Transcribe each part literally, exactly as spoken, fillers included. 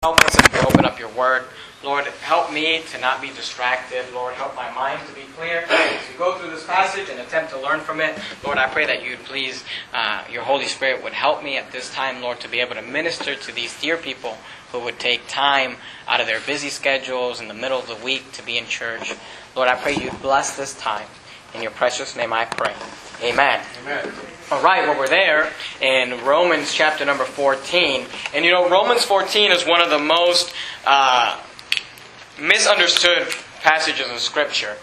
Help us as we open up your word. Lord, help me to not be distracted. Lord, help my mind to be clear as we go through this passage and attempt to learn from it. Lord, I pray that you'd please, uh, your Holy Spirit would help me at this time, Lord, to be able to minister to these dear people who would take time out of their busy schedules in the middle of the week to be in church. Lord, I pray you'd bless this time. In your precious name I pray. Amen. Amen. All right, well, we're there in Romans chapter number fourteen. And you know, Romans fourteen is one of the most uh, misunderstood passages in Scripture.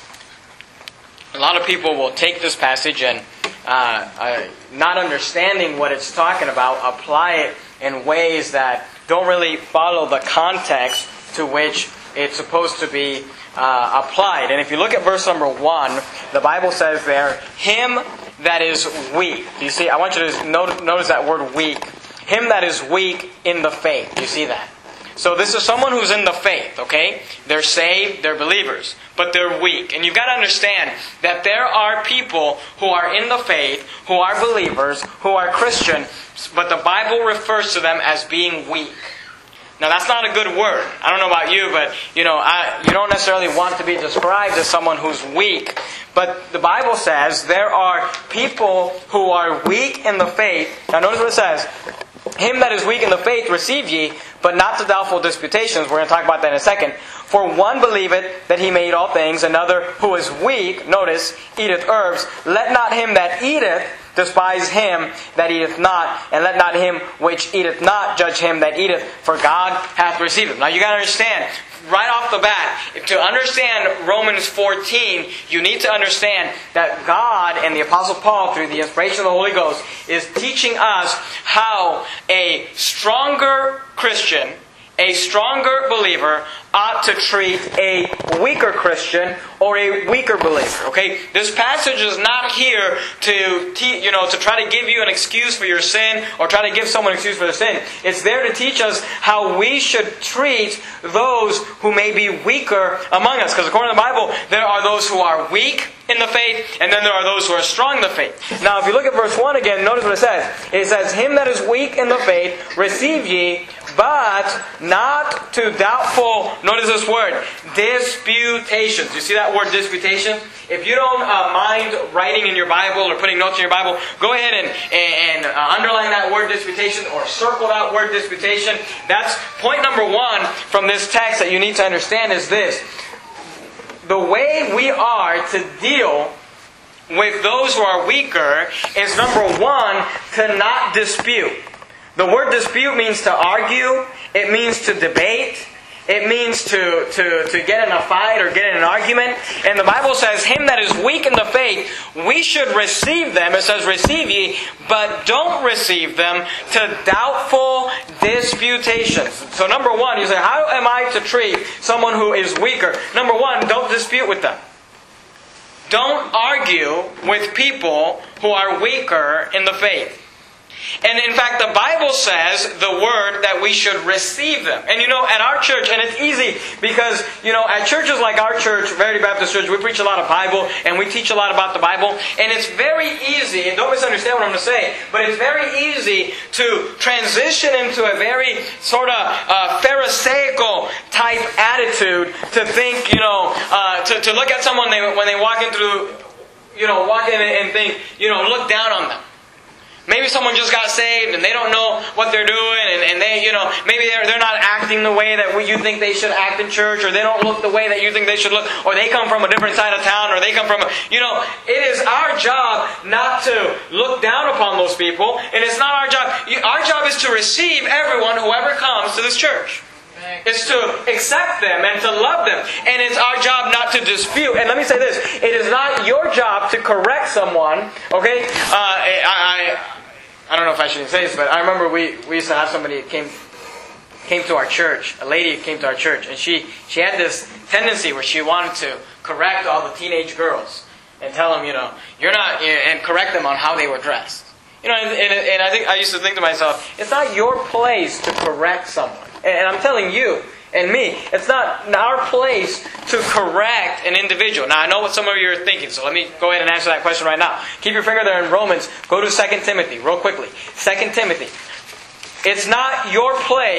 A lot of people will take this passage and, uh, uh, not understanding what it's talking about, apply it in ways that don't really follow the context to which it's supposed to be uh, applied. And if you look at verse number one, the Bible says there, him that is weak. Do you see? I want you to notice, notice that word weak. Him that is weak in the faith. Do you see that? So this is someone who's in the faith, okay? They're saved, they're believers, but they're weak. And you've got to understand that there are people who are in the faith, who are believers, who are Christian, but the Bible refers to them as being weak. Now that's not a good word. I don't know about you, but you know, I, you don't necessarily want to be described as someone who's weak. But the Bible says there are people who are weak in the faith. Now notice what it says. Him that is weak in the faith receive ye, but not to doubtful disputations. We're going to talk about that in a second. For one believeth that he made all things, another who is weak, notice, eateth herbs. Let not him that eateth despise him that eateth not, and let not him which eateth not judge him that eateth, for God hath received him. Now you got to understand, right off the bat, to understand Romans fourteen, you need to understand that God and the Apostle Paul, through the inspiration of the Holy Ghost, is teaching us how a stronger Christian, a stronger believer, ought to treat a weaker Christian or a weaker believer. Okay, this passage is not here to te- you know to try to give you an excuse for your sin or try to give someone an excuse for their sin. It's there to teach us how we should treat those who may be weaker among us. Because according to the Bible, there are those who are weak in the faith, and then there are those who are strong in the faith. Now, if you look at verse one again, notice what it says. It says, "Him that is weak in the faith receive ye, but not to doubtful," notice this word, "disputations." You see that word disputation? If you don't uh, mind writing in your Bible or putting notes in your Bible, go ahead and, and uh, underline that word disputation or circle that word disputation. That's point number one from this text that you need to understand is this. The way we are to deal with those who are weaker is, number one, to not dispute. The word dispute means to argue. It means to debate. It means to, to, to get in a fight or get in an argument. And the Bible says, him that is weak in the faith, we should receive them. It says, receive ye, but don't receive them to doubtful disputations. So number one, you say, how am I to treat someone who is weaker? Number one, don't dispute with them. Don't argue with people who are weaker in the faith. And in fact, the Bible says the word that we should receive them. And you know, at our church, and it's easy because, you know, at churches like our church, Verity Baptist Church, we preach a lot of Bible and we teach a lot about the Bible. And it's very easy, and don't misunderstand what I'm going to say, but it's very easy to transition into a very sort of uh, Pharisaical type attitude to think, you know, uh, to, to look at someone they, when they walk in through, you know, walk in and think, you know, look down on them. Maybe someone just got saved and they don't know what they're doing and, and they, you know, maybe they're, they're not acting the way that you think they should act in church, or they don't look the way that you think they should look, or they come from a different side of town, or they come from a, you know, it is our job not to look down upon those people, and it's not our job. Our job is to receive everyone, whoever comes to this church. It's to accept them and to love them. And it's our job not to dispute. And let me say this. It is not your job to correct someone. Okay? Uh, I, I I don't know if I should say this, but I remember we, we used to have somebody that came came to our church. A lady came to our church. And she, she had this tendency where she wanted to correct all the teenage girls. And tell them, you know, you're not... And correct them on how they were dressed. You know, and, and, and I think I used to think to myself, it's not your place to correct someone. And I'm telling you and me, it's not our place to correct an individual. Now, I know what some of you are thinking, so let me go ahead and answer that question right now. Keep your finger there in Romans. Go to Second Timothy real quickly. Second Timothy. It's not your place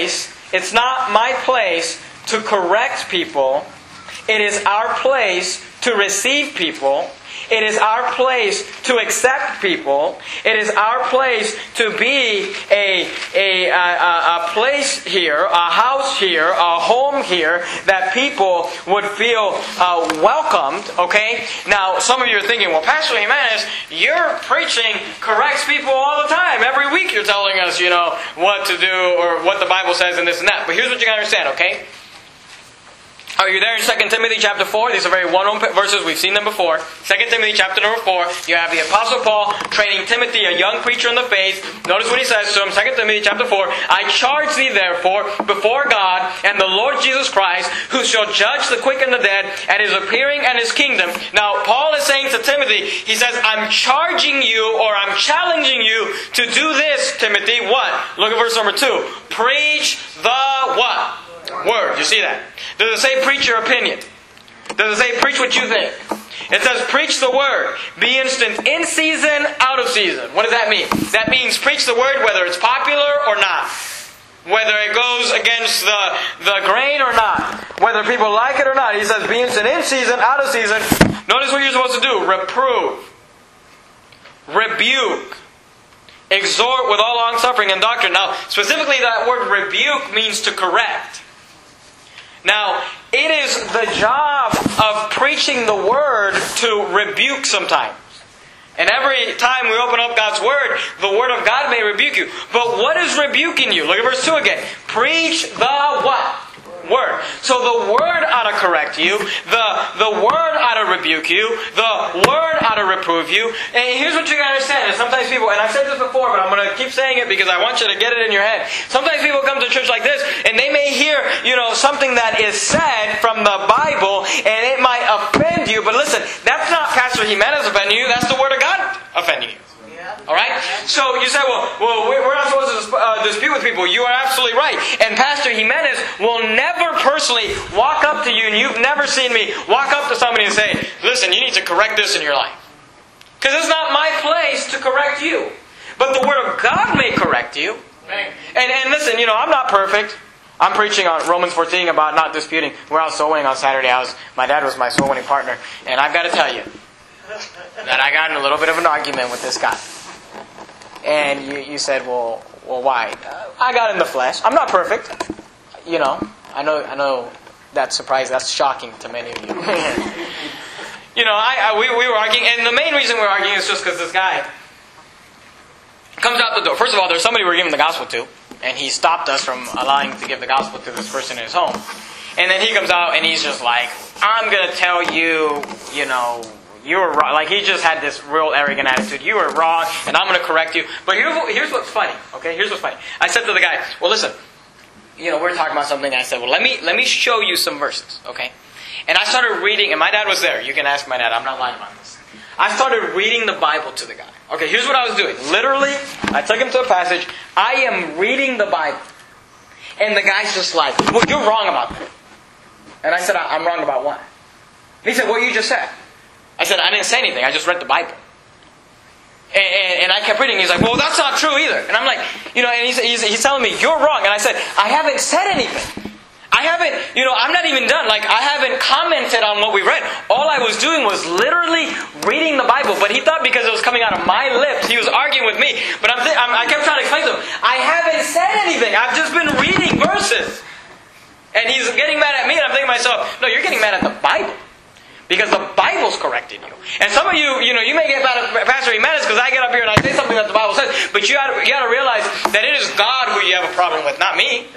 It's not my place to correct people. It is our place to receive people. It is our place to accept people. It is our place to be a, a, a, a place here, a house here, a home here that people would feel uh, welcomed. Okay? Now, some of you are thinking, well, Pastor Jimenez, your preaching corrects people all the time. Every week you're telling us, you know, what to do or what the Bible says and this and that. But here's what you got to understand, okay? Are you there in Second Timothy chapter four? These are very well-known verses. We've seen them before. Second Timothy chapter number four. You have the Apostle Paul training Timothy, a young preacher in the faith. Notice what he says to him. Second Timothy chapter four. I charge thee therefore before God and the Lord Jesus Christ, who shall judge the quick and the dead at His appearing and His kingdom. Now, Paul is saying to Timothy, he says, I'm charging you or I'm challenging you to do this, Timothy. What? Look at verse number two. Preach the what? Word. You see that? Does it say preach your opinion? Does it say preach what you think? It says preach the word. Be instant in season, out of season. What does that mean? That means preach the word whether it's popular or not. Whether it goes against the, the grain or not. Whether people like it or not. He says be instant in season, out of season. Notice what you're supposed to do. Reprove. Rebuke. Exhort with all long suffering and doctrine. Now, specifically that word rebuke means to correct. Now, it is the job of preaching the Word to rebuke sometimes. And every time we open up God's Word, the Word of God may rebuke you. But what is rebuking you? Look at verse two again. Preach the what? Word. So the Word ought to correct you. The, the Word ought to rebuke you. The Word ought to reprove you. And here's what you got to understand. And sometimes people, and I've said this before, but I'm going to keep saying it because I want you to get it in your head. Sometimes people come to church like this, and they may hear, you know, something that is said from the Bible, and it might offend you. But listen, that's not Pastor Jimenez offending you. That's the Word of God offending you. Alright? So you say, well, well, we're not supposed to uh, dispute with people. You are absolutely right. And Pastor Jimenez will never personally walk up to you, and you've never seen me walk up to somebody and say, listen, you need to correct this in your life. Because it's not my place to correct you. But the Word of God may correct you. And, and listen, you know, I'm not perfect. I'm preaching on Romans fourteen about not disputing. We're out soul winning on Saturday. I was, my dad was my soul winning partner. And I've got to tell you that I got in a little bit of an argument with this guy. And you, you said, well, well, why? Uh, I got in the flesh. I'm not perfect. You know, I know I know that's surprising. That's shocking to many of you. You know, I, I we, we were arguing. And the main reason we were arguing is just because this guy comes out the door. First of all, there's somebody we're giving the gospel to. And he stopped us from allowing to give the gospel to this person in his home. And then he comes out and he's just like, I'm going to tell you, you know, you were wrong. Like, he just had this real arrogant attitude. You were wrong, and I'm going to correct you. But here's, what, here's what's funny, okay? Here's what's funny. I said to the guy, well, listen, you know, we're talking about something, and I said, well, let me let me show you some verses, okay? And I started reading, and my dad was there. You can ask my dad. I'm not lying about this. I started reading the Bible to the guy. Okay, here's what I was doing. Literally, I took him to a passage. I am reading the Bible. And the guy's just like, well, you're wrong about that. And I said, I'm wrong about what? And he said, what you just said. I said, I didn't say anything. I just read the Bible. And, and, and I kept reading. He's like, well, that's not true either. And I'm like, you know, and he's, he's, he's telling me, you're wrong. And I said, I haven't said anything. I haven't, you know, I'm not even done. Like, I haven't commented on what we read. All I was doing was literally reading the Bible. But he thought because it was coming out of my lips, he was arguing with me. But I'm, th- I'm I kept trying to explain to him, I haven't said anything. I've just been reading verses. And he's getting mad at me. And I'm thinking to myself, no, you're getting mad at the Bible. Because the Bible's correcting you. And some of you, you know, you may get mad at Pastor Jimenez because I get up here and I say something that the Bible says. But you got you got to realize that it is God who you have a problem with, not me.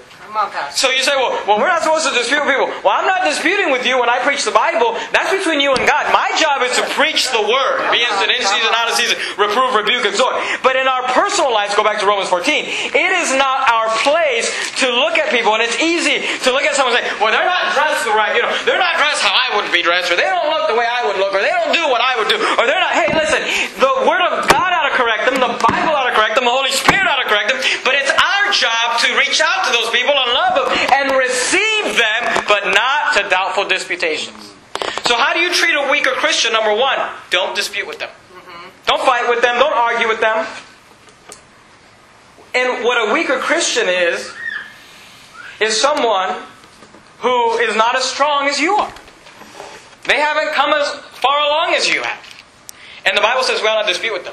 So you say, well, well, we're not supposed to dispute with people. Well, I'm not disputing with you when I preach the Bible. That's between you and God. My job is to preach the Word. Be instant, in season, out of season. Reprove, rebuke, exhort. But in our personal lives, go back to Romans fourteen, it is not our place to look at people. And it's easy to look at someone and say, well, they're not dressed the right, you know, they're not dressed how I would be dressed, or they don't look the way I would look, or they don't do what I would do, or they're not, hey, listen, the Word of God ought to correct them, the Bible ought to correct them, the Holy Spirit ought to correct them, but it's our job to reach out to those people and love them and receive them, but not to doubtful disputations. So how do you treat a weaker Christian? Number one, don't dispute with them. Mm-hmm. Don't fight with them. Don't argue with them. And what a weaker Christian is, is someone who is not as strong as you are. They haven't come as far along as you have. And the Bible says we ought not dispute with them.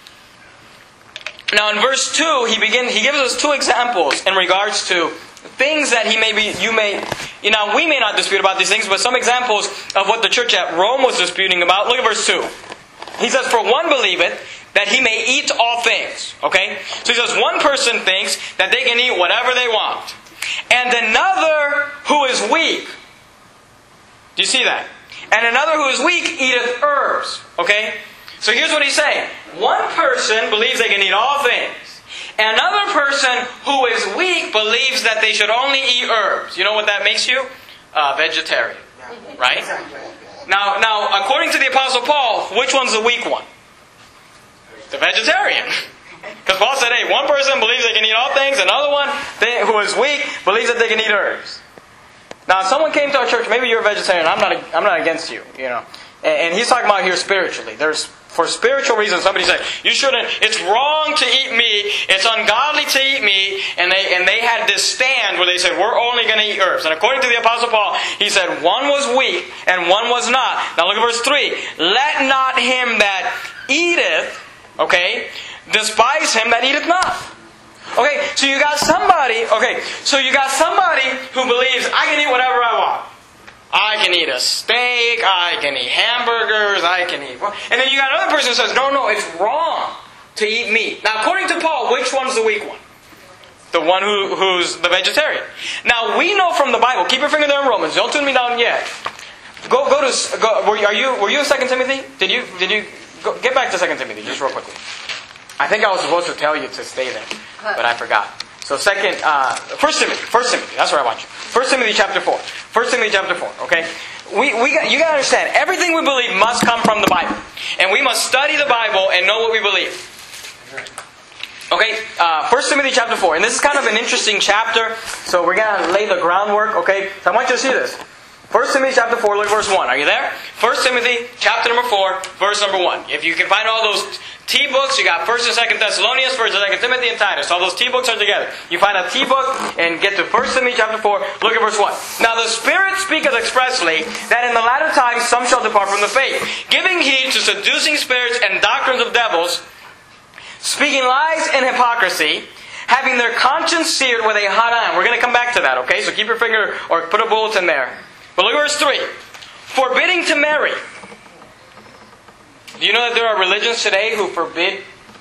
Now in verse two, he begins. He gives us two examples in regards to things that he may be, you may, you know, we may not dispute about these things, but some examples of what the church at Rome was disputing about. Look at verse two. He says, "For one believeth that he may eat all things." Okay? So he says, one person thinks that they can eat whatever they want. And another who is weak. Do you see that? And another who is weak eateth herbs. Okay? So here's what he's saying. One person believes they can eat all things. Another person who is weak believes that they should only eat herbs. You know what that makes you? Uh, vegetarian. Right? Now, now, according to the Apostle Paul, which one's the weak one? The vegetarian. Because Paul said, hey, one person believes they can eat all things. Another one who is weak believes that they can eat herbs. Now, if someone came to our church, maybe you're a vegetarian. I'm not. I'm not against you. You know, and, and he's talking about here spiritually. There's for spiritual reasons. Somebody said you shouldn't. It's wrong to eat meat. It's ungodly to eat meat. And they and they had this stand where they said we're only going to eat herbs. And according to the Apostle Paul, he said one was weak and one was not. Now look at verse three. Let not him that eateth, okay, despise him that eateth not. Okay, so you got somebody, okay, so you got somebody who believes, I can eat whatever I want. I can eat a steak, I can eat hamburgers, I can eat... And then you got another person who says, no, no, it's wrong to eat meat. Now, according to Paul, which one's the weak one? The one who, who's the vegetarian. Now, we know from the Bible, keep your finger there in Romans, don't tune me down yet. Go, go to, go, were, are you, were you in Second Timothy? Did you, did you, go, get back to Second Timothy, just real quickly. I think I was supposed to tell you to stay there, but I forgot. So second, uh, First Timothy, First Timothy, that's where I want you. First Timothy chapter four. First Timothy chapter four, okay? We, we got, you got to understand, everything we believe must come from the Bible. And we must study the Bible and know what we believe. Okay, uh, First Timothy chapter four. And this is kind of an interesting chapter, so we're going to lay the groundwork, okay? So I want you to see this. First Timothy chapter four, look at verse one. Are you there? First Timothy chapter number four, verse number one. If you can find all those T-books, you got First and Second Thessalonians, First and Second Timothy, and Titus. All those T-books are together. You find a T-book and get to First Timothy chapter four, look at verse one. Now the Spirit speaketh expressly that in the latter times some shall depart from the faith, giving heed to seducing spirits and doctrines of devils, speaking lies and hypocrisy, having their conscience seared with a hot iron. We're going to come back to that, okay? So keep your finger or put a bulletin there. But look at verse three. Forbidding to marry. Do you know that there are religions today who forbid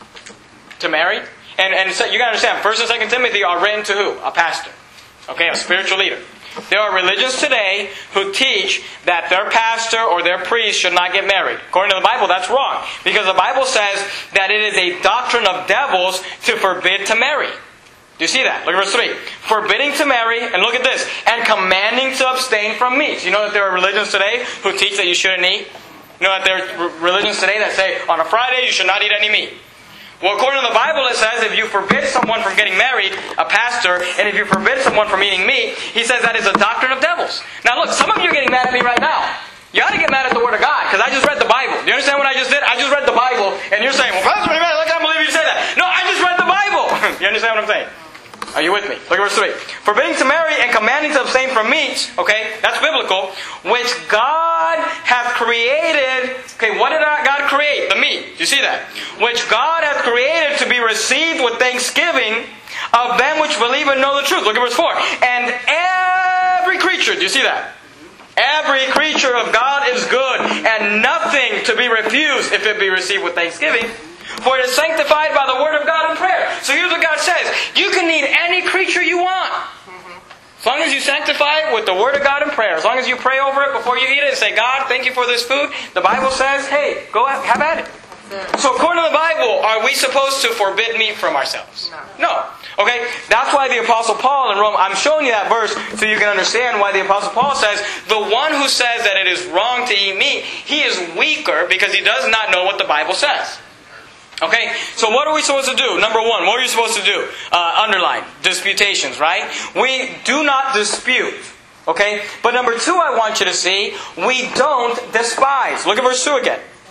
to marry? And, and so you got to understand, First and Second Timothy are written to who? A pastor. Okay, a spiritual leader. There are religions today who teach that their pastor or their priest should not get married. According to the Bible, that's wrong. Because the Bible says that it is a doctrine of devils to forbid to marry. Do you see that? Look at verse three. Forbidding to marry, and look at this, and commanding to abstain from meats. You know that there are religions today who teach that you shouldn't eat? You know that there are religions today that say, on a Friday you should not eat any meat. Well, according to the Bible, it says if you forbid someone from getting married, a pastor, and if you forbid someone from eating meat, he says that is a doctrine of devils. Now look, some of you are getting mad at me right now. You ought to get mad at the Word of God, because I just read the Bible. Do you understand what I just did? I just read the Bible, and you're saying, well, Pastor, I can't believe you said that. No, I just read the Bible. You understand what I'm saying? Are you with me? Look at verse three. Forbidding to marry and commanding to abstain from meats, okay, that's biblical, which God hath created. Okay, what did God create? The meat. Do you see that? Which God hath created to be received with thanksgiving of them which believe and know the truth. Look at verse four. And every creature, do you see that? Every creature of God is good, and nothing to be refused if it be received with thanksgiving. For it is sanctified by the word of God and prayer. So here's what God says. You can eat any creature you want. As long as you sanctify it with the word of God and prayer. As long as you pray over it before you eat it and say, God, thank you for this food. The Bible says, hey, go have, have at it. So according to the Bible, are we supposed to forbid meat from ourselves? No. No. Okay? That's why the Apostle Paul in Rome, I'm showing you that verse so you can understand why the Apostle Paul says, the one who says that it is wrong to eat meat, he is weaker because he does not know what the Bible says. Okay, so what are we supposed to do? Number one, what are you supposed to do? Uh, underline, disputations, right? We do not dispute. Okay, but number two I want you to see, we don't despise. Look at verse two again.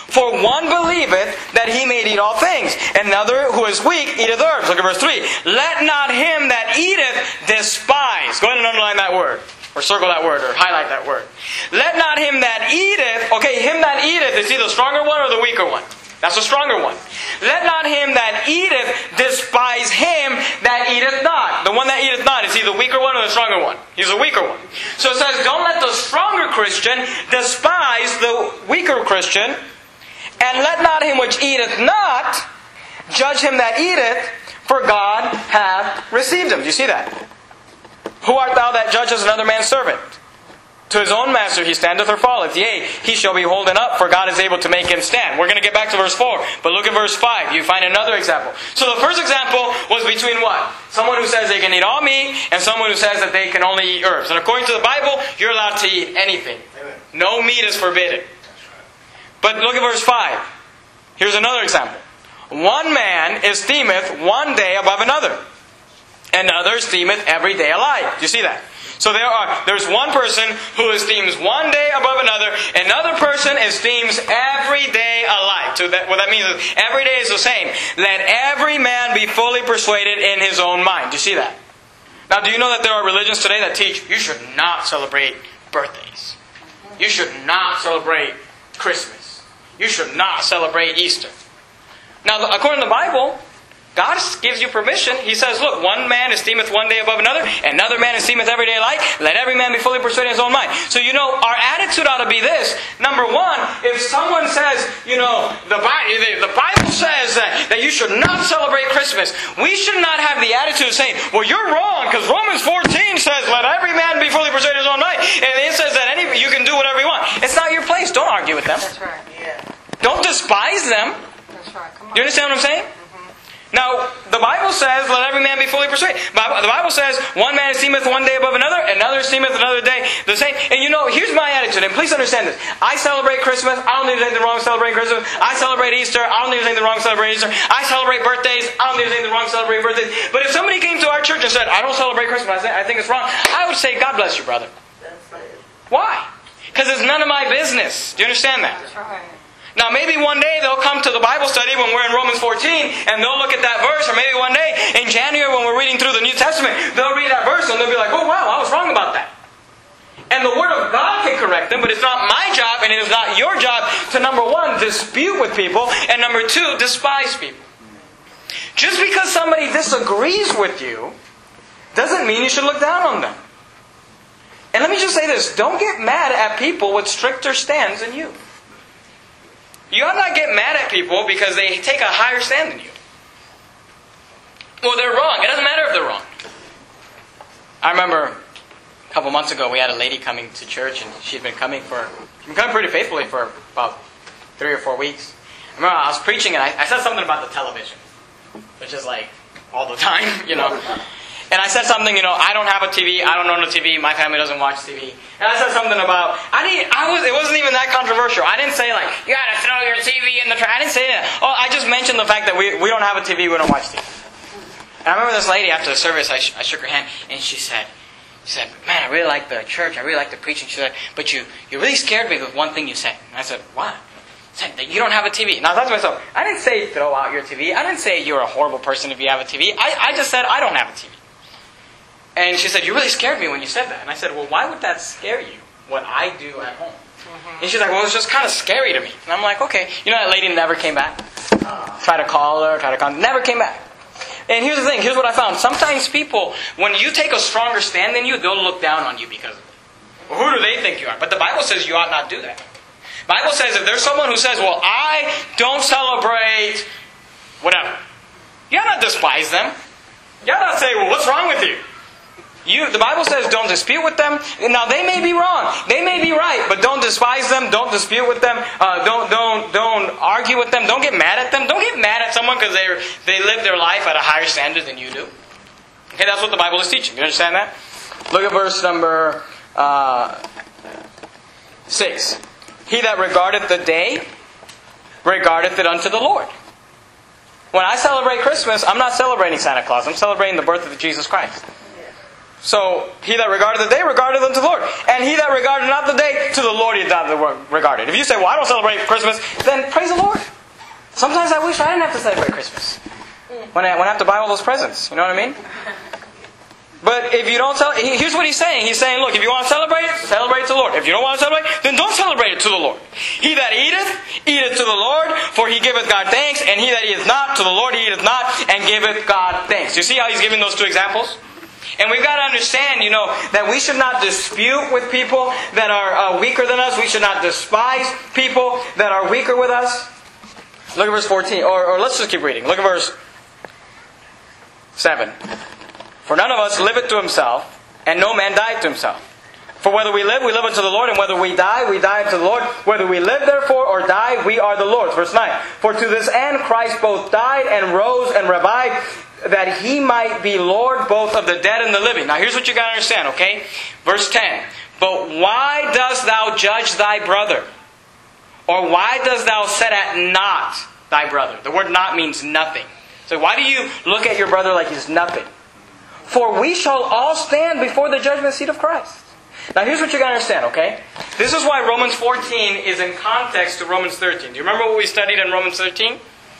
For one believeth that he may eat all things, and another who is weak eateth herbs. Look at verse three. Let not him that eateth despise. Go ahead and underline that word. Or circle that word, or highlight that word. Let not him that eateth, okay, him that eateth, is he the stronger one or the weaker one? That's the stronger one. Let not him that eateth despise him that eateth not. The one that eateth not, is he the weaker one or the stronger one? He's the weaker one. So it says, don't let the stronger Christian despise the weaker Christian, and let not him which eateth not judge him that eateth, for God hath received him. Do you see that? Who art thou that judgest another man's servant? To his own master he standeth or falleth. Yea, he shall be holden up, for God is able to make him stand. We're going to get back to verse four. But look at verse five. You find another example. So the first example was between what? Someone who says they can eat all meat, and someone who says that they can only eat herbs. And according to the Bible, you're allowed to eat anything. No meat is forbidden. But look at verse five. Here's another example. One man esteemeth one day above another, and another esteemeth every day alike. Do you see that? So there are, there's one person who esteems one day above another, another person esteems every day alike. So that, what that means is every day is the same. Let every man be fully persuaded in his own mind. Do you see that? Now, do you know that there are religions today that teach you should not celebrate birthdays? You should not celebrate Christmas. You should not celebrate Easter. Now, according to the Bible, God gives you permission. He says, look, one man esteemeth one day above another, another man esteemeth every day alike. Let every man be fully persuaded in his own mind. So, you know, our attitude ought to be this. Number one, if someone says, you know, the Bible, the Bible says that, that you should not celebrate Christmas, we should not have the attitude of saying, well, you're wrong, because Romans fourteen says, let every man be fully persuaded in his own mind. And it says that any, you can do whatever you want. It's not your place. Don't argue with them. That's right. Yeah. Don't despise them. That's right. Come on. Do you understand what I'm saying? Now, the Bible says, let every man be fully persuaded. The Bible says, one man esteemeth one day above another, another esteemeth another day the same. And you know, here's my attitude, and please understand this. I celebrate Christmas. I don't think there's anything wrong with celebrating Christmas. I celebrate Easter. I don't think there's anything wrong with celebrating Easter. I celebrate birthdays. I don't think there's anything wrong with celebrating birthdays. But if somebody came to our church and said, I don't celebrate Christmas, I think it's wrong, I would say, God bless you, brother. Why? Because it's none of my business. Do you understand that? That's right. Now maybe one day they'll come to the Bible study when we're in Romans fourteen and they'll look at that verse, or maybe one day in January when we're reading through the New Testament, they'll read that verse and they'll be like, oh wow, I was wrong about that. And the Word of God can correct them, but it's not my job and it is not your job to, number one, dispute with people, and number two, despise people. Just because somebody disagrees with you doesn't mean you should look down on them. And let me just say this, don't get mad at people with stricter stands than you. You ought not get mad at people because they take a higher stand than you. Well, they're wrong. It doesn't matter if they're wrong. I remember a couple months ago we had a lady coming to church, and she'd been coming for, she'd been coming pretty faithfully for about three or four weeks. I remember I was preaching and I, I said something about the television, which is like all the time, you know. And I said something, you know, I don't have a T V, I don't own a T V, my family doesn't watch T V. And I said something about, I didn't, I was, it wasn't even that controversial. I didn't say like, you gotta throw your T V in the trash. I didn't say that. Oh, I just mentioned the fact that we, we don't have a T V, we don't watch T V. And I remember this lady after the service, I, sh- I shook her hand, and she said, she said, man, I really like the church, I really like the preaching. She said, but you, you really scared me with one thing you said. And I said, what? She said, that you don't have a T V. And I thought to myself, I didn't say throw out your T V. I didn't say you're a horrible person if you have a T V. I, I just said I don't have a T V. And she said, you really scared me when you said that. And I said, well, why would that scare you, what I do at home? Mm-hmm. And she's like, well, it's just kind of scary to me. And I'm like, okay. You know, that lady never came back. Uh, try to call her, try to call her. Never came back. And here's the thing. Here's what I found. Sometimes people, when you take a stronger stand than you, they'll look down on you because of it. Well, who do they think you are? But the Bible says you ought not do that. The Bible says if there's someone who says, well, I don't celebrate whatever, you ought not despise them. You ought not say, well, what's wrong with you? You, the Bible says don't dispute with them. Now they may be wrong, they may be right, but don't despise them. Don't dispute with them. Uh, don't don't don't argue with them. Don't get mad at them. Don't get mad at someone because they they live their life at a higher standard than you do. Okay, that's what the Bible is teaching. You understand that? Look at verse number uh, six. He that regardeth the day regardeth it unto the Lord. When I celebrate Christmas, I'm not celebrating Santa Claus. I'm celebrating the birth of Jesus Christ. So, he that regarded the day, regarded unto the Lord. And he that regarded not the day, to the Lord he not regarded. If you say, well, I don't celebrate Christmas, then praise the Lord. Sometimes I wish I didn't have to celebrate Christmas. When I, when I have to buy all those presents. You know what I mean? But if you don't tell, here's what he's saying. He's saying, look, if you want to celebrate it, celebrate it to the Lord. If you don't want to celebrate it, then don't celebrate it to the Lord. He that eateth, eateth to the Lord, for he giveth God thanks. And he that eateth not, to the Lord he eateth not, and giveth God thanks. You see how he's giving those two examples? And we've got to understand, you know, that we should not dispute with people that are uh, weaker than us. We should not despise people that are weaker with us. Look at verse fourteen. Or, or let's just keep reading. Look at verse seven. For none of us liveth to himself, and no man died to himself. For whether we live, we live unto the Lord, and whether we die, we die unto the Lord. Whether we live, therefore, or die, we are the Lord's. Verse nine. For to this end Christ both died and rose and revived, that he might be Lord both of the dead and the living. Now here's what you got to understand, okay? Verse ten. But why dost thou judge thy brother? Or why dost thou set at naught thy brother? The word not means nothing. So why do you look at your brother like he's nothing? For we shall all stand before the judgment seat of Christ. Now here's what you got to understand, okay? This is why Romans fourteen is in context to Romans thirteen. Do you remember what we studied in Romans thirteen?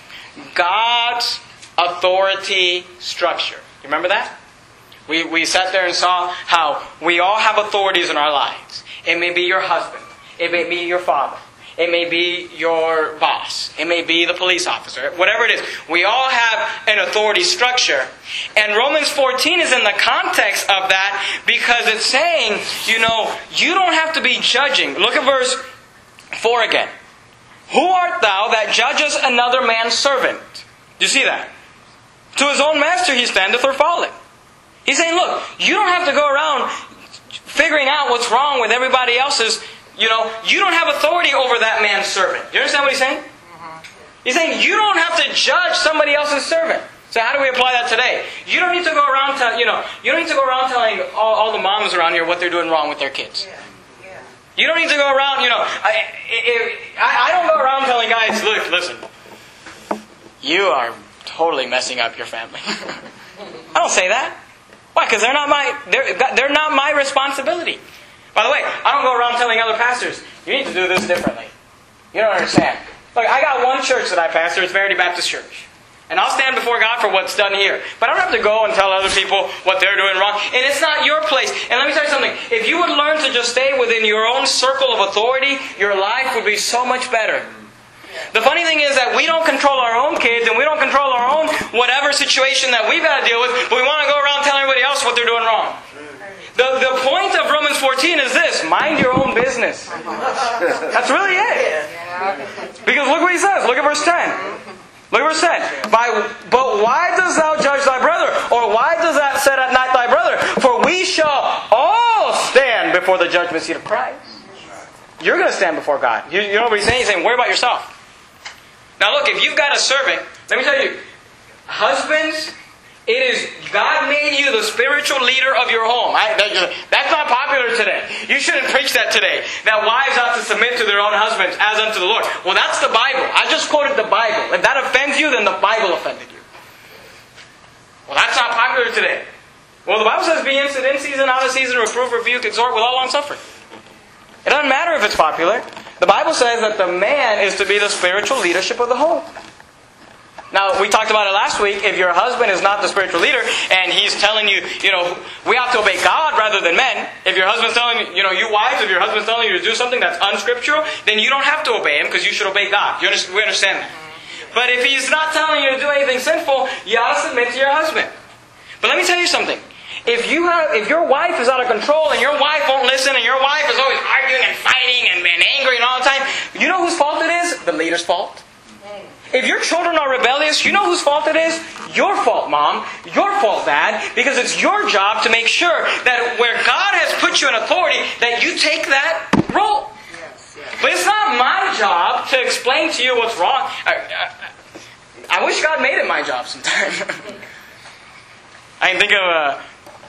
God's authority structure. You remember that? We, we sat there and saw how we all have authorities in our lives. It may be your husband. It may be your father. It may be your boss. It may be the police officer. Whatever it is. We all have an authority structure. And Romans fourteen is in the context of that because it's saying, you know, you don't have to be judging. Look at verse four again. Who art thou that judgest another man's servant? Do you see that? To his own master he standeth or falleth. He's saying, look, you don't have to go around figuring out what's wrong with everybody else's. You know, you don't have authority over that man's servant. You understand what he's saying? Mm-hmm. He's saying you don't have to judge somebody else's servant. So how do we apply that today? You don't need to go around, tell, you know, you don't need to go around telling all, all the moms around here what they're doing wrong with their kids. Yeah. Yeah. You don't need to go around, you know, I, I, I don't go around telling guys, look, listen, you are totally messing up your family. I don't say that. Why? Because they're not my, they're, they're not my responsibility. By the way, I don't go around telling other pastors, you need to do this differently. You don't understand. Look, I got one church that I pastor, it's Verity Baptist Church. And I'll stand before God for what's done here. But I don't have to go and tell other people what they're doing wrong. And it's not your place. And let me tell you something. If you would learn to just stay within your own circle of authority, your life would be so much better. The funny thing is that we don't control our own kids and we don't control our own whatever situation that we've got to deal with, but we want to go around telling everybody else what they're doing wrong. The, the point of Romans fourteen is this. Mind your own business. That's really it. Because look what he says. Look at verse ten. Look at verse ten. By, but why dost thou judge thy brother? Or why does that set at night thy brother? For we shall all stand before the judgment seat of Christ. You're going to stand before God. You, you know what he's saying? He's saying, worry about yourself. Now look, if you've got a servant, let me tell you, husbands, it is, God made you the spiritual leader of your home. I, that, that's not popular today. You shouldn't preach that today. That wives ought to submit to their own husbands as unto the Lord. Well, that's the Bible. I just quoted the Bible. If that offends you, then the Bible offended you. Well, that's not popular today. Well, the Bible says, be instant in season, out of season, reprove, rebuke, exhort with all long suffering. It doesn't matter if it's popular. The Bible says that the man is to be the spiritual leadership of the home. Now, we talked about it last week. If your husband is not the spiritual leader and he's telling you, you know, we have to obey God rather than men. If your husband's telling you, you know, you wives, if your husband's telling you to do something that's unscriptural, then you don't have to obey him because you should obey God. You understand, we understand that. But if he's not telling you to do anything sinful, you ought to submit to your husband. But let me tell you something. If you have, if your wife is out of control and your wife won't listen and your wife is always arguing and fighting and, and angry and all the time, you know whose fault it is? The leader's fault. If your children are rebellious, you know whose fault it is? Your fault, Mom. Your fault, Dad. Because it's your job to make sure that where God has put you in authority, that you take that role. Yes, yes. But it's not my job to explain to you what's wrong. I, I, I wish God made it my job sometime. I can think of a...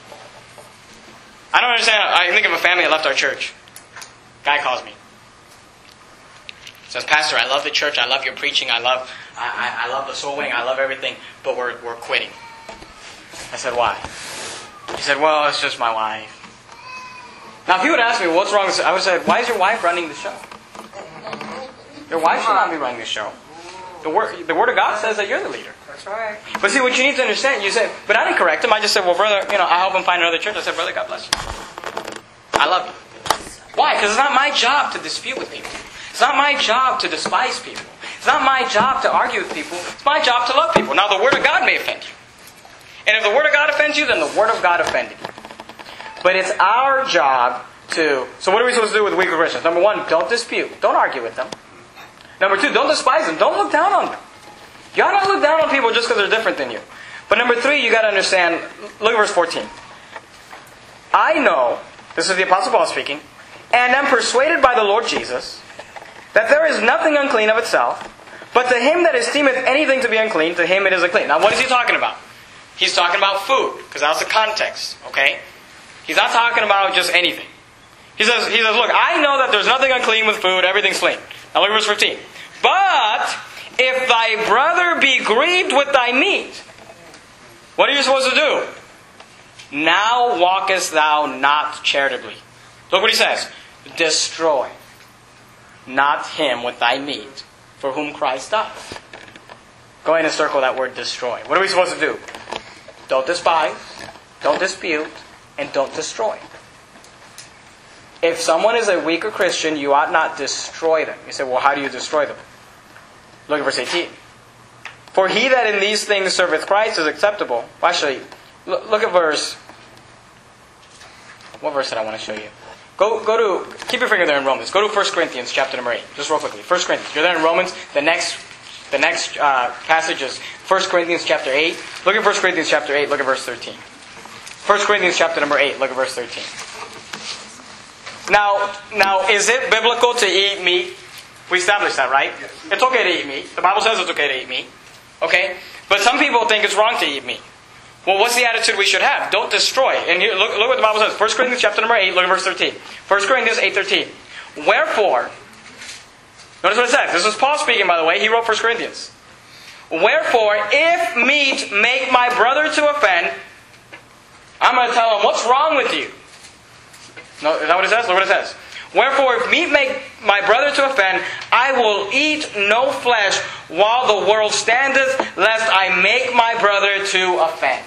I don't understand. I can think of a family that left our church. Guy calls me. Says, Pastor, I love the church. I love your preaching. I love, I, I love the soul winning. I love everything. But we're we're quitting. I said, why? He said, well, it's just my wife. Now, if you would ask me, what's wrong with this? I would say, why is your wife running the show? Your wife should not be running the show. The word, the word of God says that you're the leader. That's right. But see, what you need to understand, you said, but I didn't correct him. I just said, well, brother, you know, I help him find another church. I said, brother, God bless you. I love you. Why? Because it's not my job to dispute with people. It's not my job to despise people. It's not my job to argue with people. It's my job to love people. Now, the Word of God may offend you. And if the Word of God offends you, then the Word of God offended you. But it's our job to... So what are we supposed to do with weaker Christians? Number one, don't dispute. Don't argue with them. Number two, don't despise them. Don't look down on them. You ought not look down on people just because they're different than you. But number three, you got to understand... Look at verse fourteen. I know, this is the Apostle Paul speaking, and am persuaded by the Lord Jesus, that there is nothing unclean of itself, but to him that esteemeth anything to be unclean, to him it is unclean. Now what is he talking about? He's talking about food, because that's the context, okay? He's not talking about just anything. He says, he says, look, I know that there's nothing unclean with food, everything's clean. Now look at verse fifteen. But if thy brother be grieved with thy meat, what are you supposed to do? Now walkest thou not charitably. Look what he says. Destroy not him with thy meat, for whom Christ died. Go ahead and circle that word destroy. What are we supposed to do? Don't despise, don't dispute, and don't destroy. If someone is a weaker Christian, you ought not destroy them. You say, well, how do you destroy them? Look at verse eighteen. For he that in these things serveth Christ is acceptable. Well, actually, look, look at verse... What verse did I want to show you? Go, go to... Keep your finger there in Romans. Go to First Corinthians chapter number eight. Just real quickly. First Corinthians. You're there in Romans. The next the next uh, passage is First Corinthians chapter eight. Look at First Corinthians chapter eight. Look at verse thirteen. First Corinthians chapter number eight. Look at verse thirteen. Now, now, is it biblical to eat meat? We established that, right? Yes. It's okay to eat meat. The Bible says it's okay to eat meat. Okay? But some people think it's wrong to eat meat. Well, what's the attitude we should have? Don't destroy. And here, look, look what the Bible says. First Corinthians chapter number eight, look at verse thirteen. First Corinthians eight thirteen. Wherefore, notice what it says. This is Paul speaking, by the way. He wrote First Corinthians. Wherefore, if meat make my brother to offend, I'm going to tell him, what's wrong with you? No, is that what it says? Look what it says. Wherefore, if meat make my brother to offend, I will eat no flesh while the world standeth, lest I make my brother to offend.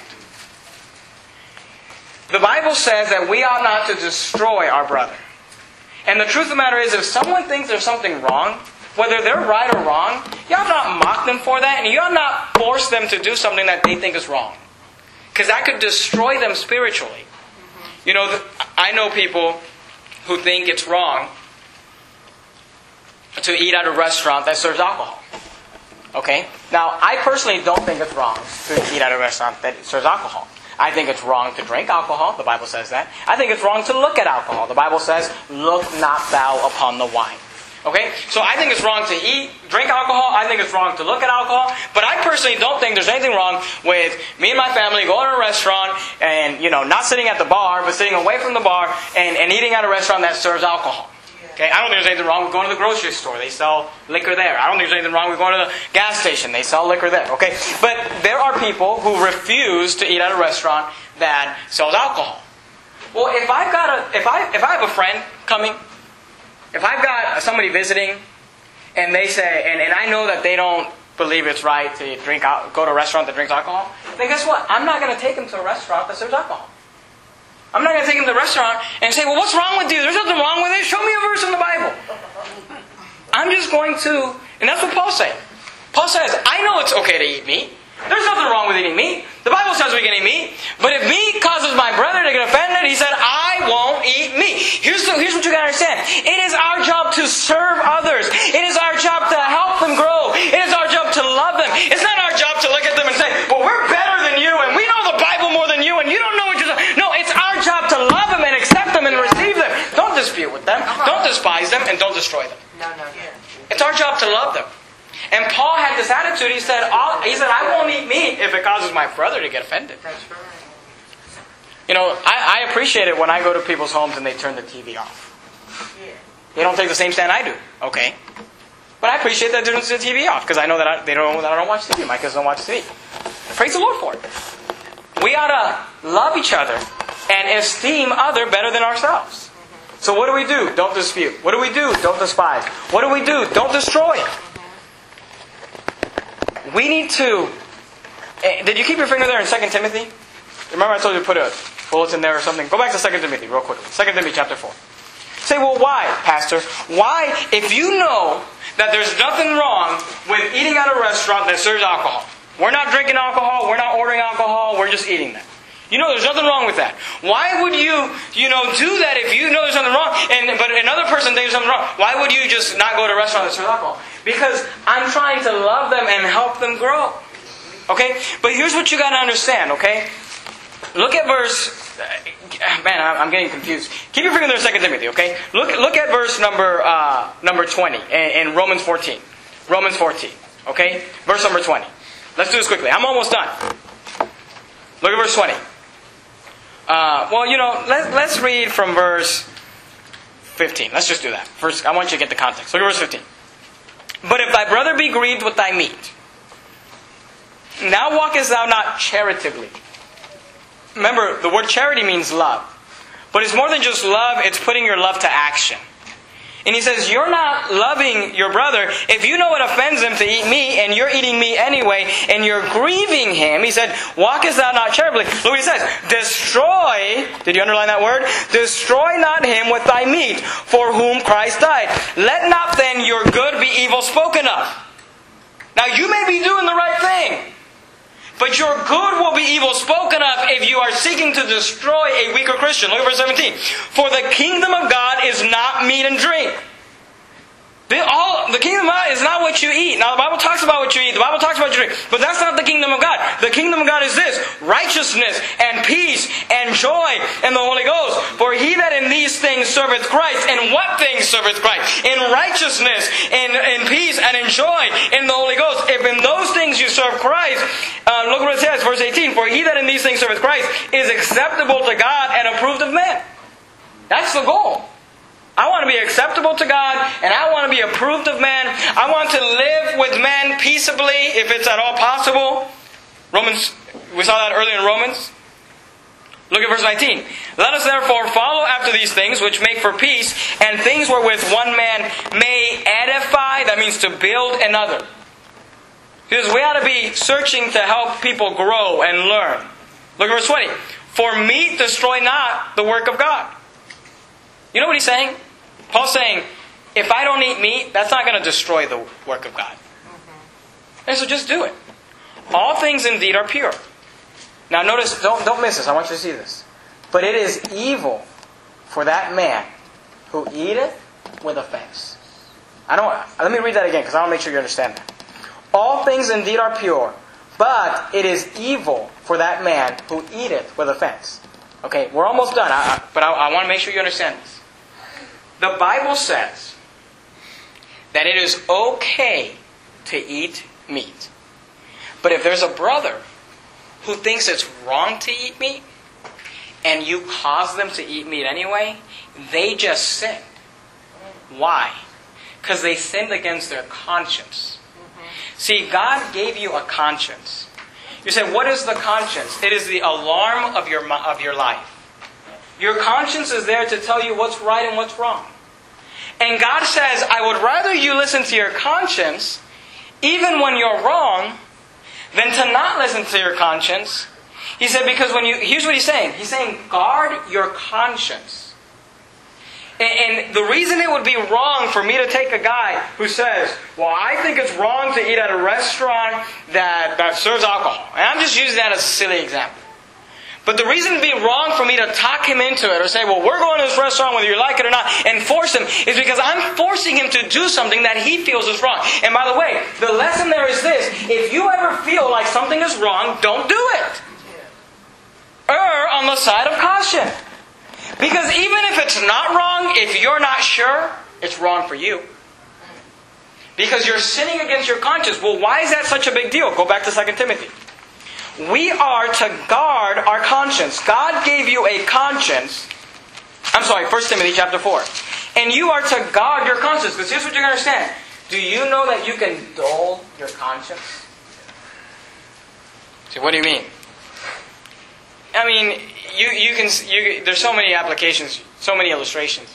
The Bible says that we ought not to destroy our brother. And the truth of the matter is, if someone thinks there's something wrong, whether they're right or wrong, you ought not mock them for that, and you ought not force them to do something that they think is wrong. Because that could destroy them spiritually. You know, I know people who think it's wrong to eat at a restaurant that serves alcohol. Okay? Now, I personally don't think it's wrong to eat at a restaurant that serves alcohol. I think it's wrong to drink alcohol. The Bible says that. I think it's wrong to look at alcohol. The Bible says, look not thou upon the wine. Okay? So I think it's wrong to eat, drink alcohol. I think it's wrong to look at alcohol. But I personally don't think there's anything wrong with me and my family going to a restaurant and, you know, not sitting at the bar, but sitting away from the bar and, and eating at a restaurant that serves alcohol. Okay? I don't think there's anything wrong with going to the grocery store. They sell liquor there. I don't think there's anything wrong with going to the gas station. They sell liquor there. Okay? But there are people who refuse to eat at a restaurant that sells alcohol. Well, if I've got a, if I, if I have a friend coming, if I've got somebody visiting, and they say, and, and I know that they don't believe it's right to drink out, go to a restaurant that drinks alcohol, then guess what? I'm not going to take them to a restaurant that serves alcohol. I'm not going to take them to a restaurant and say, well, what's wrong with you? There's nothing wrong with it. Show me a verse in the Bible. I'm just going to, and that's what Paul's saying. Paul says, I know it's okay to eat meat. There's nothing wrong with eating meat. The Bible says we can eat meat. But if meat causes my brother to get offended, he said, I won't eat meat. Here's, the, here's what you got to understand. It is our job to serve others. It is our job to help them grow. It is our job to love them. It's not our job to look at them and say, well, we're better than you, and we know the Bible more than you, and you don't know what you're doing. No, it's our job to love them and accept them and receive them. Don't dispute with them. Don't despise them, and don't destroy them. No, no, no. It's our job to love them. And Paul had this attitude. He said, he said, I won't eat meat if it causes my brother to get offended. That's right. You know, I, I appreciate it when I go to people's homes and they turn the T V off. Yeah. They don't take the same stand I do. Okay. But I appreciate that they turn the T V off because I know that I, they don't know that I don't watch T V. My kids don't watch T V. Praise the Lord for it. We ought to love each other and esteem other better than ourselves. So what do we do? Don't dispute. What do we do? Don't despise. What do we do? Don't destroy. We need to... Did you keep your finger there in Second Timothy? Remember I told you to put a bulletin there or something? Go back to Second Timothy real quickly. Second Timothy chapter four. Say, well, why, Pastor? Why, if you know that there's nothing wrong with eating at a restaurant that serves alcohol? We're not drinking alcohol, we're not ordering alcohol, we're just eating that. You know there's nothing wrong with that. Why would you, you know, do that if you know there's something wrong, and but another person thinks there's something wrong? Why would you just not go to a restaurant that serves alcohol? Because I'm trying to love them and help them grow. Okay? But here's what you got to understand, okay? Look at verse... Man, I'm getting confused. Keep your finger there in Second Timothy, okay? Look look at verse number uh, number twenty in, in Romans fourteen. Romans fourteen, okay? Verse number twenty. Let's do this quickly. I'm almost done. Look at verse twenty. Uh, well, you know, let, let's read from verse fifteen. Let's just do that. First, I want you to get the context. Look at verse fifteen. But if thy brother be grieved with thy meat, now walkest thou not charitably. Remember, the word charity means love. But it's more than just love, it's putting your love to action. And he says, you're not loving your brother if you know it offends him to eat meat, and you're eating meat anyway, and you're grieving him. He said, walkest thou not charitably. Look what he says. Destroy, did you underline that word? Destroy not him with thy meat, for whom Christ died. Let not then your good be evil spoken of. Now you may be doing the right thing, but your good will be evil spoken of if you are seeking to destroy a weaker Christian. Look at verse seventeen. For the kingdom of God is not meat and drink. The, all, the kingdom of God is not what you eat. Now the Bible talks about what you eat. The Bible talks about what you drink. But that's not the kingdom of God. The kingdom of God is this. Righteousness and peace and joy in the Holy Ghost. For he that in these things serveth Christ. And what things serveth Christ? In righteousness, in, in peace, and in joy in the Holy Ghost. If in those things you serve Christ, uh, look what it says, verse eighteen. For he that in these things serveth Christ is acceptable to God and approved of men. That's the goal. I want to be acceptable to God, and I want to be approved of men. I want to live with men peaceably, if it's at all possible. Romans, we saw that earlier in Romans. Look at verse nineteen. Let us therefore follow after these things which make for peace, and things wherewith one man may edify, that means to build another. Because we ought to be searching to help people grow and learn. Look at verse twenty. For meat destroy not the work of God. You know what he's saying? Paul's saying, if I don't eat meat, that's not going to destroy the work of God. Mm-hmm. And so just do it. All things indeed are pure. Now notice, don't, don't miss this. I want you to see this. But it is evil for that man who eateth with offense. I don't. Let me read that again, because I want to make sure you understand that. All things indeed are pure, but it is evil for that man who eateth with offense. Okay, we're almost done, I, I, but I, I want to make sure you understand this. The Bible says that it is okay to eat meat. But if there's a brother who thinks it's wrong to eat meat, and you cause them to eat meat anyway, they just sinned. Why? Because they sinned against their conscience. Mm-hmm. See, God gave you a conscience. You say, what is the conscience? It is the alarm of your of your life. Your conscience is there to tell you what's right and what's wrong. And God says, I would rather you listen to your conscience, even when you're wrong, than to not listen to your conscience. He said, because when you, here's what he's saying. He's saying, guard your conscience. And, and the reason it would be wrong for me to take a guy who says, well, I think it's wrong to eat at a restaurant that, that serves alcohol. And I'm just using that as a silly example. But the reason it would be wrong for me to talk him into it or say, well, we're going to this restaurant whether you like it or not, and force him, is because I'm forcing him to do something that he feels is wrong. And by the way, the lesson there is this. If you ever feel like something is wrong, don't do it. Err on the side of caution. Because even if it's not wrong, if you're not sure, it's wrong for you. Because you're sinning against your conscience. Well, why is that such a big deal? Go back to Second Timothy. We are to guard our conscience. God gave you a conscience. I'm sorry, First Timothy chapter four. And you are to guard your conscience. Because here's what you're going to understand. Do you know that you can dull your conscience? See, what do you mean? I mean, you you can you there's so many applications, so many illustrations.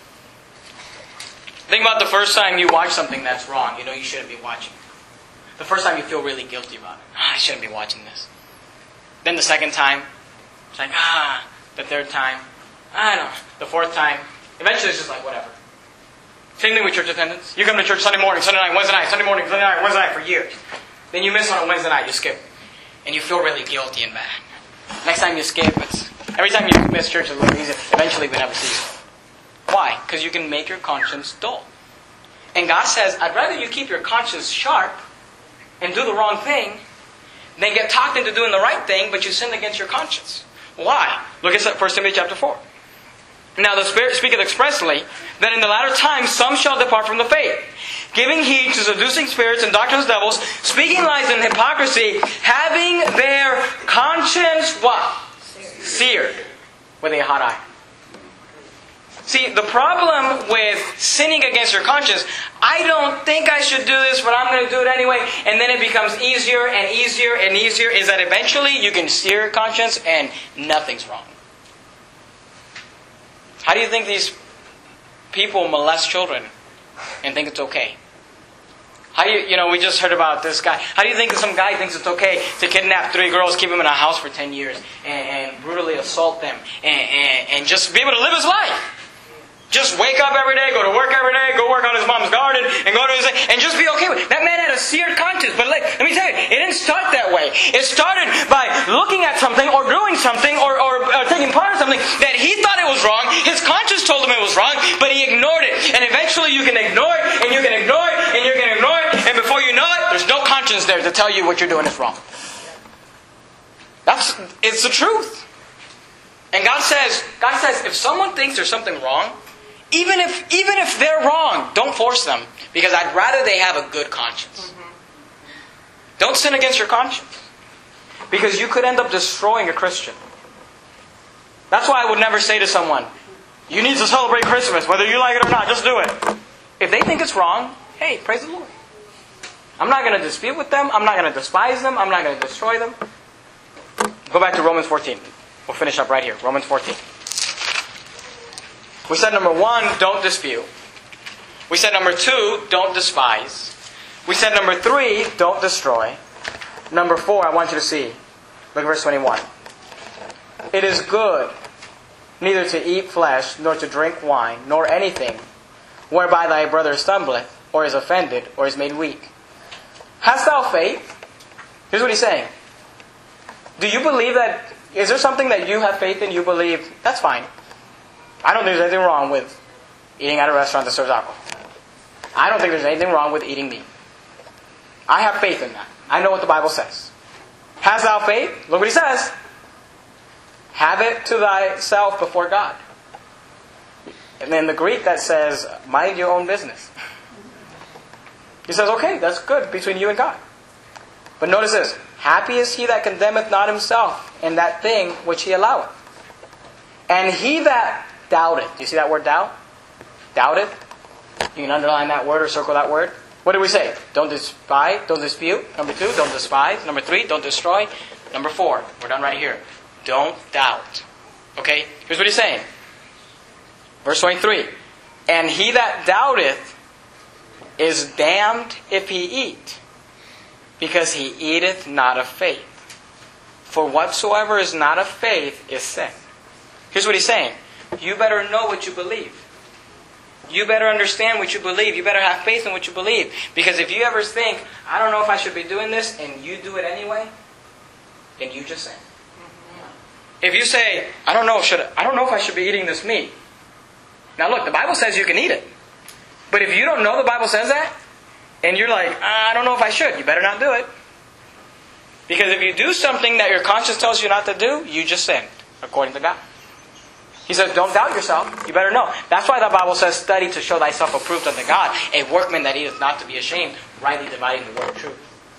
Think about the first time you watch something that's wrong. You know you shouldn't be watching. The first time you feel really guilty about it. Ah, I shouldn't be watching this. Then the second time, it's like, ah. The third time, I don't know. The fourth time, eventually it's just like, whatever. Same thing with church attendance. You come to church Sunday morning, Sunday night, Wednesday night, Sunday morning, Sunday night, Wednesday night for years. Then you miss on a Wednesday night, you skip. And you feel really guilty and bad. Next time you skip, it's every time you miss church, it's a little easier. Eventually we never see you. Why? Because you can make your conscience dull. And God says, I'd rather you keep your conscience sharp and do the wrong thing than get talked into doing the right thing, but you sinned against your conscience. Why? Look at First Timothy chapter four. Now the Spirit speaketh expressly that in the latter times some shall depart from the faith, giving heed to seducing spirits and doctrines of devils, speaking lies and hypocrisy, having their conscience what? Seared with a hot iron. See, the problem with sinning against your conscience, I don't think I should do this, but I'm going to do it anyway, and then it becomes easier and easier and easier, is that eventually you can sear your conscience and nothing's wrong. How do you think these people molest children and think it's okay? How do you, you know, we just heard about this guy. How do you think that some guy thinks it's okay to kidnap three girls, keep them in a house for ten years, and, and brutally assault them, and, and, and just be able to live his life? Just wake up every day, go to work every day, go work on his mom's garden, and go to his and just be okay with it. That man had a seared conscience. But like, let me tell you, it didn't start that way. It started by looking at something or doing something or, or, or taking part in something that he thought it was wrong. His conscience told him it was wrong, but he ignored it. And eventually you can ignore it, and you can ignore it, and you can ignore it, and before you know it, there's no conscience there to tell you what you're doing is wrong. That's it's the truth. And God says, God says, if someone thinks there's something wrong, Even if even if they're wrong, don't force them. Because I'd rather they have a good conscience. Mm-hmm. Don't sin against your conscience. Because you could end up destroying a Christian. That's why I would never say to someone, you need to celebrate Christmas, whether you like it or not, just do it. If they think it's wrong, hey, praise the Lord. I'm not going to dispute with them. I'm not going to despise them. I'm not going to destroy them. Go back to Romans fourteen. We'll finish up right here. Romans fourteen. We said number one, don't dispute. We said number two, don't despise. We said number three, don't destroy. Number four, I want you to see. Look at verse twenty-one. It is good neither to eat flesh, nor to drink wine, nor anything, whereby thy brother stumbleth, or is offended, or is made weak. Hast thou faith? Here's what he's saying. Do you believe that, is there something that you have faith in, you believe, that's fine. I don't think there's anything wrong with eating at a restaurant that serves alcohol. I don't think there's anything wrong with eating meat. I have faith in that. I know what the Bible says. Hast thou faith? Look what he says. Have it to thyself before God. And in the Greek that says, mind your own business. He says, okay, that's good between you and God. But notice this. Happy is he that condemneth not himself in that thing which he alloweth. And he that doubteth. Do you see that word doubt? Doubteth. You can underline that word or circle that word. What did we say? Don't despise, don't dispute. Number two, don't despise. Number three, don't destroy. Number four, we're done right here. Don't doubt. Okay? Here's what he's saying. Verse twenty-three. And he that doubteth is damned if he eat, because he eateth not of faith. For whatsoever is not of faith is sin. Here's what he's saying. You better know what you believe. You better understand what you believe. You better have faith in what you believe. Because if you ever think, I don't know if I should be doing this, and you do it anyway, then you just sin. If you say, I don't know, should I don't know if I should be eating this meat. Now look, the Bible says you can eat it. But if you don't know the Bible says that, and you're like, I don't know if I should, you better not do it. Because if you do something that your conscience tells you not to do, you just sinned, according to God. He says, don't doubt yourself. You better know. That's why the Bible says, study to show thyself approved unto God, a workman that needeth not to be ashamed, rightly dividing the word of truth.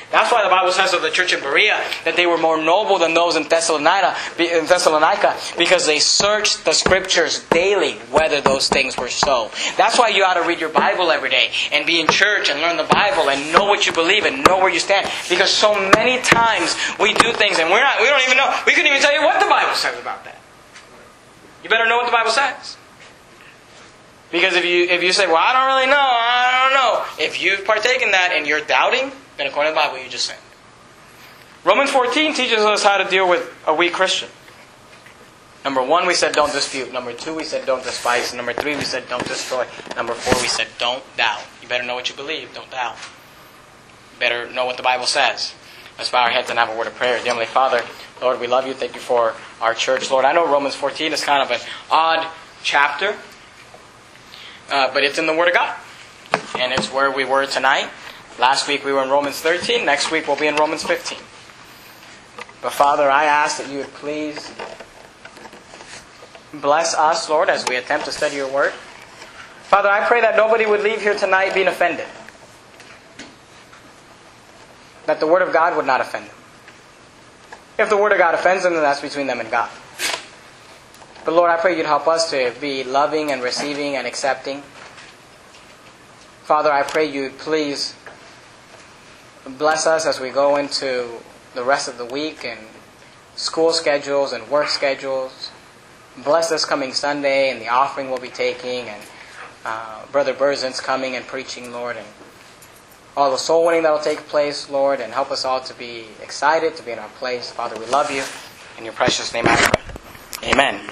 That's why the Bible says of the church in Berea that they were more noble than those in Thessalonica, in Thessalonica because they searched the Scriptures daily whether those things were so. That's why you ought to read your Bible every day and be in church and learn the Bible and know what you believe and know where you stand. Because so many times we do things and we're not, we don't even know. We couldn't even tell you what the Bible says about that. You better know what the Bible says. Because if you if you say, well, I don't really know, I don't know. If you partake in that and you're doubting, then according to the Bible, you just sin. Romans fourteen teaches us how to deal with a weak Christian. Number one, we said don't dispute. Number two, we said don't despise. Number three, we said don't destroy. Number four, we said don't doubt. You better know what you believe. Don't doubt. You better know what the Bible says. Let's bow our heads and have a word of prayer. Dear Heavenly Father, Lord, we love you. Thank you for our church. Lord, I know Romans fourteen is kind of an odd chapter. Uh, but it's in the Word of God. And it's where we were tonight. Last week we were in Romans thirteen. Next week we'll be in Romans fifteen. But Father, I ask that you would please bless us, Lord, as we attempt to study your Word. Father, I pray that nobody would leave here tonight being offended. That the Word of God would not offend them. If the Word of God offends them, then that's between them and God. But Lord, I pray you'd help us to be loving and receiving and accepting. Father, I pray you'd please bless us as we go into the rest of the week and school schedules and work schedules. Bless this coming Sunday and the offering we'll be taking and uh, Brother Burzen's coming and preaching, Lord, and all the soul winning that will take place, Lord, and help us all to be excited to be in our place. Father, we love you. In your precious name I pray. Amen.